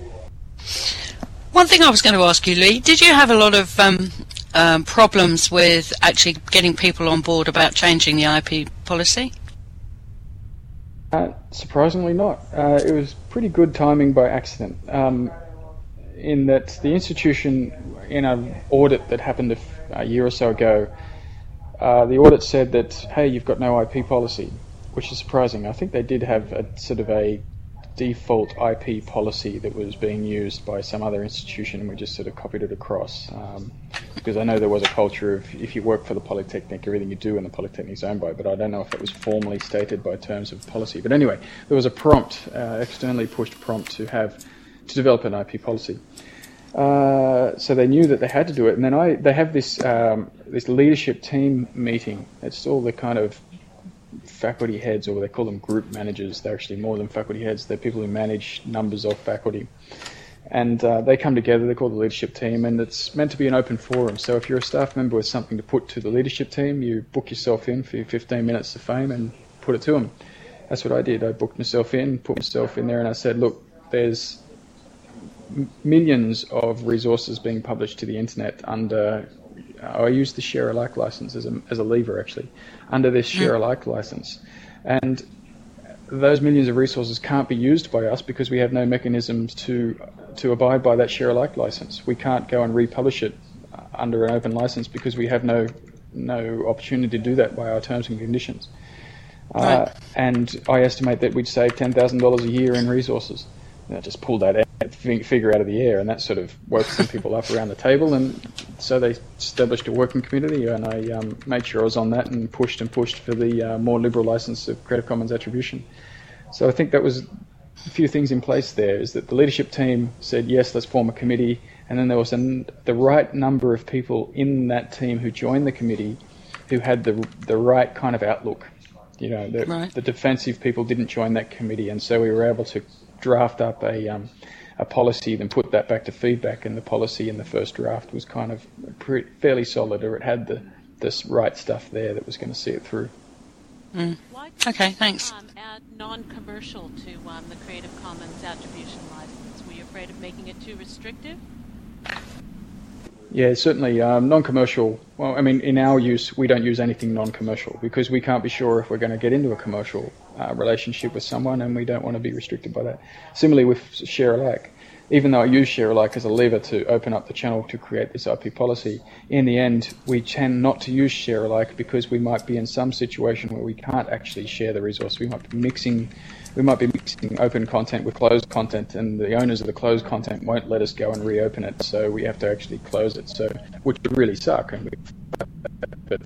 One thing I was going to ask you, Lee, did you have a lot of um, um, problems with actually getting people on board about changing the I P policy? Uh, surprisingly not. Uh, it was pretty good timing by accident, um, in that the institution, in an audit that happened a, f- a year or so ago, uh, the audit said that, hey, you've got no I P policy, which is surprising. I think they did have a sort of a default I P policy that was being used by some other institution, and we just sort of copied it across. Um, because I know there was a culture of, if you work for the Polytechnic, everything you do in the Polytechnic is owned by, but I don't know if it was formally stated by terms of policy. But anyway, there was a prompt, uh, externally pushed prompt to have, to develop an I P policy. Uh, so they knew that they had to do it, and then I, they have this, um, this leadership team meeting. It's all the kind of faculty heads, or they call them group managers. They're actually more than faculty heads. They're people who manage numbers of faculty. And uh, they come together, they're called the leadership team, and it's meant to be an open forum. So if you're a staff member with something to put to the leadership team, you book yourself in for your fifteen minutes of fame and put it to them. That's what I did. I booked myself in, put myself in there, and I said, look, there's m- millions of resources being published to the internet under, uh, I used the share alike license as a, as a lever, actually, under this share alike license. And those millions of resources can't be used by us because we have no mechanisms to to abide by that share alike license. We can't go and republish it under an open license because we have no no opportunity to do that by our terms and conditions. Right. Uh, and I estimate that we'd save ten thousand dollars a year in resources you know, just pulled that figure out of the air, and that sort of woke some people up around the table, and so they established a working community, and I um, made sure I was on that and pushed and pushed for the uh, more liberal license of Creative Commons attribution. So I think that was a few things in place there, is that the leadership team said, yes, let's form a committee, and then there was an, the right number of people in that team who joined the committee who had the the right kind of outlook. You know, the, right. the defensive people didn't join that committee, and so we were able to draft up a um, a policy, then put that back to feedback, and the policy in the first draft was kind of pretty, fairly solid, or it had the this right stuff there that was going to see it through. Mm. Okay, thanks. Um, add non-commercial to um, the Creative Commons attribution license. Were you afraid of making it too restrictive? Yeah, certainly. Um, non-commercial, well, I mean, in our use, we don't use anything non-commercial because we can't be sure if we're going to get into a commercial uh, relationship with someone, and we don't want to be restricted by that. Similarly with Share Alike, even though I use Share Alike as a lever to open up the channel to create this I P policy, in the end, we tend not to use Share Alike because we might be in some situation where we can't actually share the resource. We might be mixing We might be mixing open content with closed content, and the owners of the closed content won't let us go and reopen it, so we have to actually close it. So, which would really suck. And we, but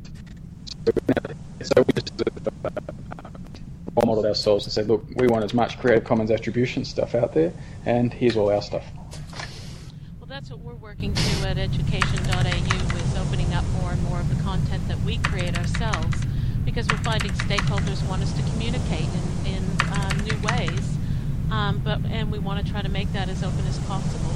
so we just uh, role modeled ourselves and said, look, we want as much Creative Commons attribution stuff out there, and here's all our stuff. Well, that's what we're working to at education dot A U, is opening up more and more of the content that we create ourselves, because we're finding stakeholders want us to communicate in, in um, new ways, um, but and we want to try to make that as open as possible.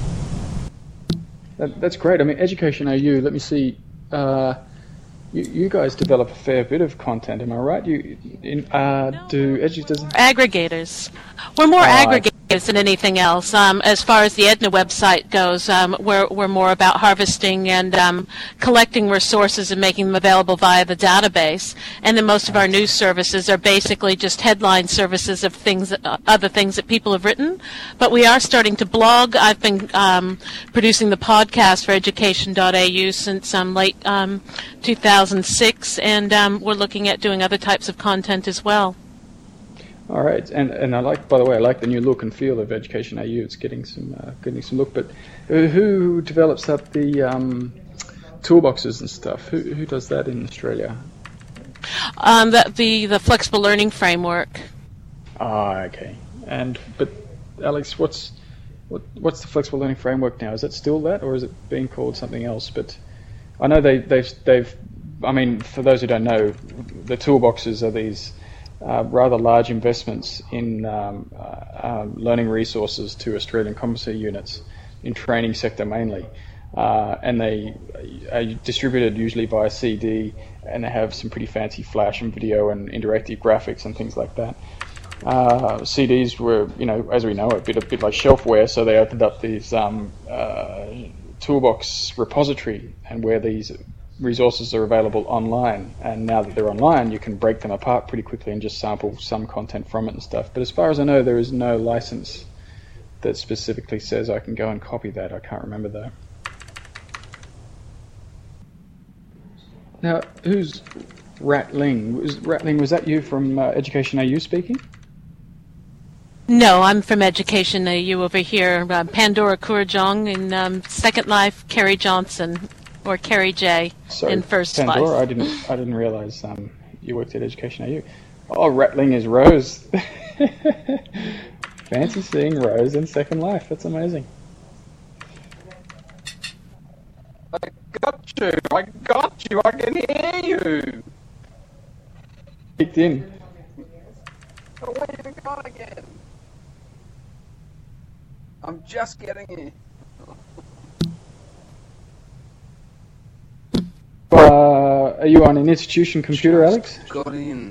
That, that's great. I mean, Education A U, let me see, uh, you, you guys develop a fair bit of content, am I right? You in, uh, No, do we're- Edu doesn't? Aggregators. We're more Oh, I- aggregators than anything else. Um, as far as the Edna website goes, um, we're, we're more about harvesting and um, collecting resources and making them available via the database. And then most of our news services are basically just headline services of things, that, uh, other things that people have written. But we are starting to blog. I've been um, producing the podcast for education dot A U since um, late um, two thousand six, and um, we're looking at doing other types of content as well. All right, and and I like, by the way, I like the new look and feel of Education A U. It's getting some uh, getting some look. But who, who develops up the um, toolboxes and stuff? Who who does that in Australia? Um, the, the the flexible learning framework. Ah, okay. And but Alex, what's what what's the flexible learning framework now? Is it still that, or is it being called something else? But I know they they've they've. I mean, for those who don't know, the toolboxes are these Uh, rather large investments in um, uh, um, learning resources to Australian commissary units in training sector mainly, uh, and they are distributed usually via C D, and they have some pretty fancy flash and video and interactive graphics and things like that. Uh, C Ds were, you know, as we know, a bit a bit like shelfware, so they opened up these um, uh, toolbox repository, and where these resources are available online, and now that they're online, you can break them apart pretty quickly and just sample some content from it and stuff. But as far as I know, there is no license that specifically says I can go and copy that. I can't remember though. Now, who's Rattling? Was Rattling, was that you from uh, Education A U speaking? No, I'm from Education A U over here. Uh, Pandora Kurjong in um, Second Life, Kerry Johnson. Or Carrie J Sorry, in First Pandora, Life. I didn't. I didn't realize um, you worked at Education A U. Oh, Rattling is Rose. Fancy seeing Rose in Second Life. That's amazing. I got you. I got you. I can hear you. Kicked in. Oh, where have you gone again? I'm just getting in. Uh, are you on an institution computer, Alex? Got in.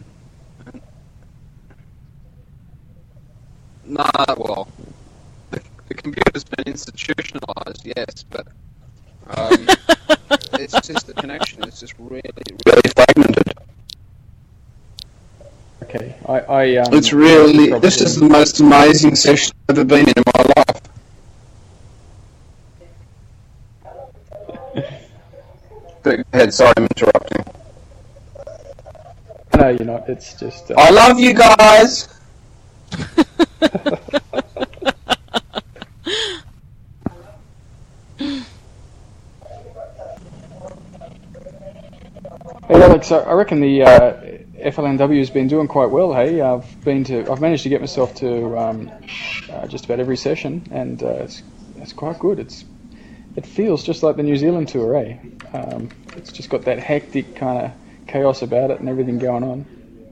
Nah, well, the, the computer's been institutionalized, yes, but um, it's just the connection is just really, really fragmented. Okay, I. I um, It's really, this is the most amazing session I've ever been in in my life. Go ahead, sorry I'm interrupting. No, you're not. It's just. Uh, I love you guys! Hey Alex, I reckon the uh, F L N W has been doing quite well. Hey, I've been to, I've managed to get myself to um, uh, just about every session, and uh, it's it's quite good. It's it feels just like the New Zealand tour, eh? Um, it's just got that hectic kind of chaos about it and everything going on.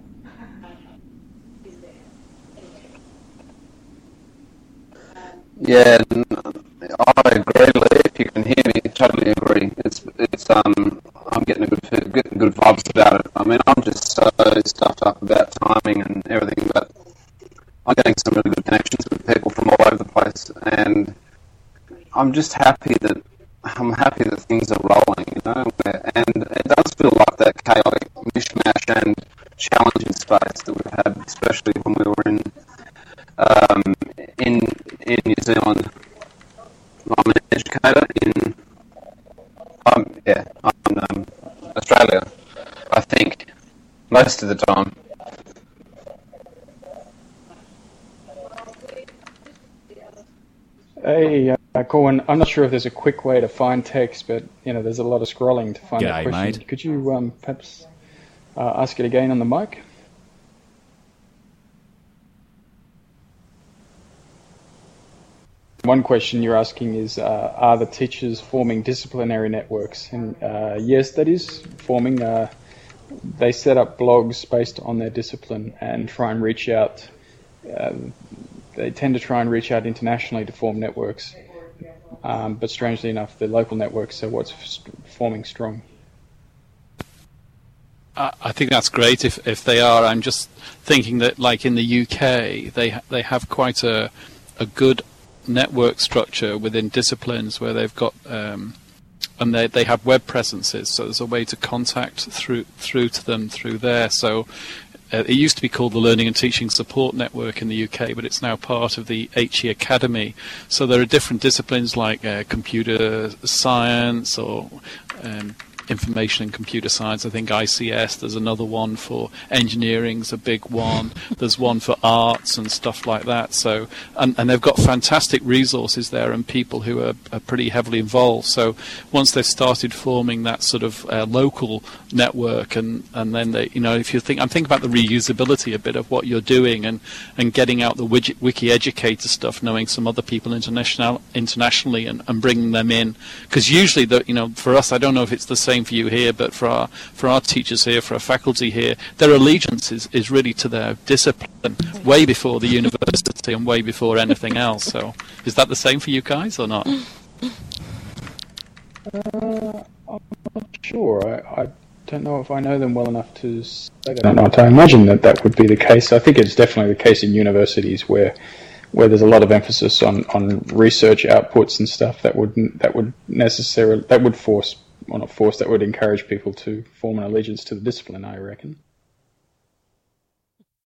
Yeah, I agree, Lee. If you can hear me, totally agree. It's it's um I'm getting a good getting good vibes about it. I mean, I'm just so stuffed up about timing and everything, but I'm getting some really good connections with people from all over the place, and I'm just happy that I'm happy that things are rolling, you know. And it does feel like that chaotic mishmash and challenging space that we've had, especially when we were in um, in in New Zealand. I'm an educator in um, yeah, I'm um, Australia, I think, most of the time. Hey, uh, Corwin, I'm not sure if there's a quick way to find text, but you know, there's a lot of scrolling to find that G'day, question. mate. Could you um, perhaps uh, ask it again on the mic? One question you're asking is, uh, are the teachers forming disciplinary networks? And uh, yes, that is forming. Uh, they set up blogs based on their discipline and try and reach out. Uh, they tend to try and reach out internationally to form networks. Um, but strangely enough, the local networks are what's forming strong. I think that's great if if they are. I'm just thinking that, like in the U K, they they have quite a a good network structure within disciplines where they've got um, and they they have web presences, so there's a way to contact through through to them through there. So uh, it used to be called the Learning and Teaching Support Network in the U K, but it's now part of the H E Academy. So there are different disciplines like uh, computer science or um, information and computer science. I think I C S, there's another one for engineering's a big one. There's one for arts and stuff like that. So, and, and they've got fantastic resources there and people who are, are pretty heavily involved. So once they've started forming that sort of uh, local network, and, and then they, you know, if you think, I'm thinking about the reusability a bit of what you're doing and, and getting out the Wiki, Wiki Educator stuff, knowing some other people international, internationally and, and bringing them in. Because usually, the, you know, for us, I don't know if it's the same for you here, but for our for our teachers here, for our faculty here, their allegiance is, is really to their discipline way before the university and way before anything else. So is that the same for you guys or not? Uh, I'm not sure. I, I don't know if I know them well enough to say that or not. I imagine that that would be the case. I think it's definitely the case in universities where where there's a lot of emphasis on, on research outputs and stuff that would that would necessarily that would force or not force that would encourage people to form an allegiance to the discipline, I reckon.